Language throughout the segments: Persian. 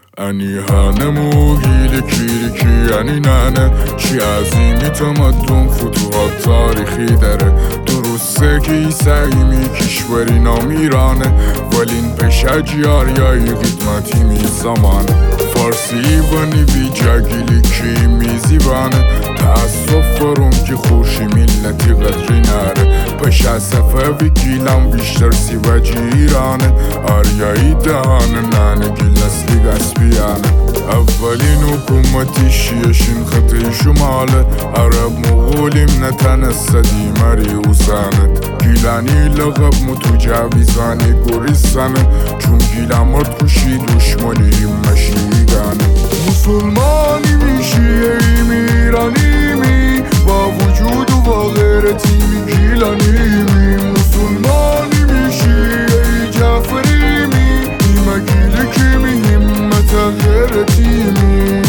أني هانمو هيلي كيريكي أني نانه چی عظیمی تمدن فتوحات تاریخی داره درسته که ایسایمی کشوری نام ایرانه ولی این پشجیاریایی قدمتی می زمانه فارسی و نیوی جاگیلی کی میزیبانه تأسف فرم که خوشی ملتی قدری نره پشاسفه ویگیلم بیشتر سیوجی ایرانه آریایی دهانه نانه گیل اصلی گسبیانه اولین حکومتی شیشین خطی شماله عرب مغولیم نتنسدی مری اوزانت گیلانی لغب متجاویزانی گوریستانه چون گیلم مرد خوشی دشمنیم مشیگانه مسلمانی شیعیم ایرانیمی با وجود و با غیرتیمی گیلانیمی مسلمانی شیعی جعفریمی ایمه گیل کمی همت غیرتیمی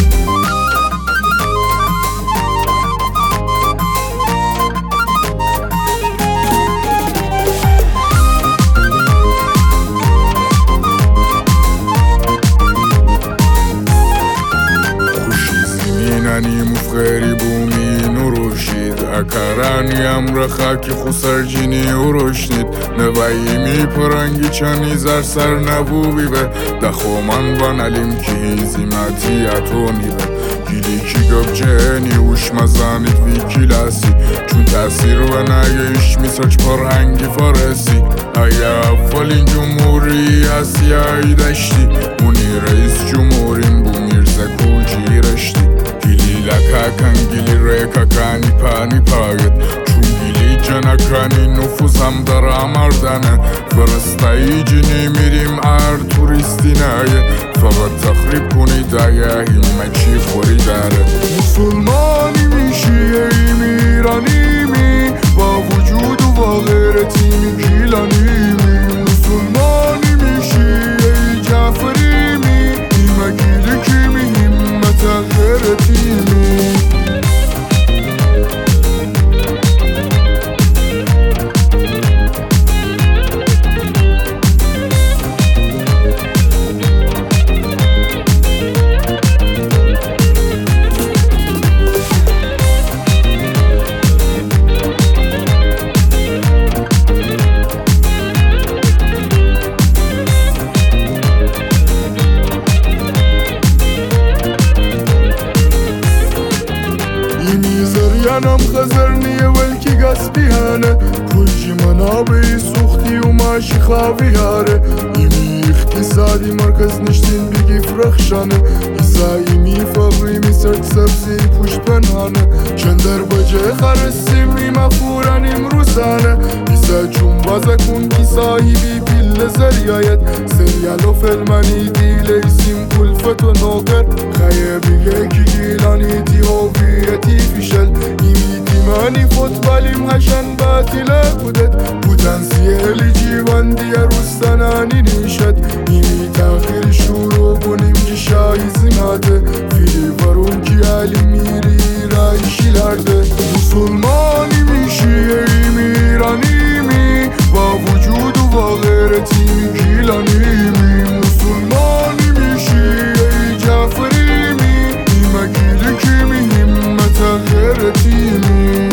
مفخری بومی نروشید اکرانی امر خاکی خسرجینی اروشنید نواییمی پرنگی چانی زر سر نبوبی به دخومن بانالیم که هیزیماتی اتونی به گیلی کی گب جهنی اوش مزانید وی کلاسی چون تاثیر و نایش میساچ پرهنگی فارسی ایا اولین جمهوری آسیایی داشتی اونی رئیس جمهوریم بو میرزا کوجی رشتی لکاکن گیلی ریکاکانی پانی پاید چون گیلی جنکانی نفوزم در آمردنه فرستایی جنی میریم ار توریستی نایه فقط تخریب کنید آیا همه چی خوری داره مسلمانی می شیعیم ایرانیمی با وجود و با غیرتیمی گیلانیمی مسلمانی می شیعی جعفریمی ایمه گیلی کمی همت غیرتیمی یم خزرنیه ولکی گسبیانه کلجی منابعی سوختی و ماشی خواهیاره ایمی اقتصادی مرکز نشتین بیگی فرخشانه ایسا ایمی فقریمی سرد سبزی پوشت پنهانه چندر بجه خرسیم ایما فورن امروزانه ایسا چون بازه کن کی صاحبی پیل زریایت سریال و فلمانی دیل ایسیم کلفت و نوکر خیه بیگه کی گیلانی تی هویتی فیشل مانی فوتبالیم هشن باطله بودد پوتانسیلی جیوان دیه روستنانی نیشد نیمی تاخیر شروع کنیم که شایزیماده فیلی ورون کی علی میری رایشیلرده مسلمانی می شیعیم ایرانیمی با وجود و با غیرتیمی گیلانیمی مسلمانی می شیعی جعفریمی ایمه گیلی کمی همت غیرتیمی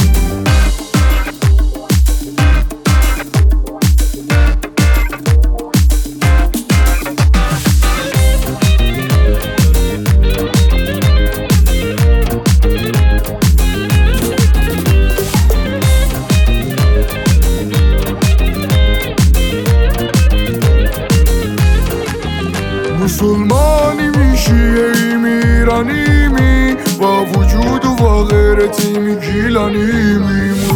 مسلمانی می شیعیم ایرانیمی با وجود و با غیرتیمی گیلانیمی